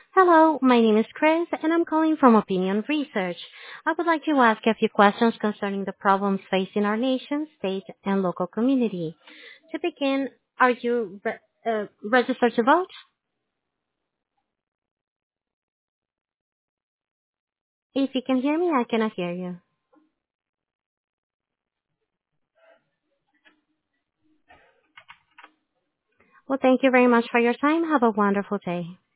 Hello, my name is Chris, and I'm calling from Opinion Research. I would like to ask a few questions concerning the problems facing our nation, state, and local community. To begin, are you registered to vote? If you can hear me, I cannot hear you. Well, thank you very much for your time. Have a wonderful day.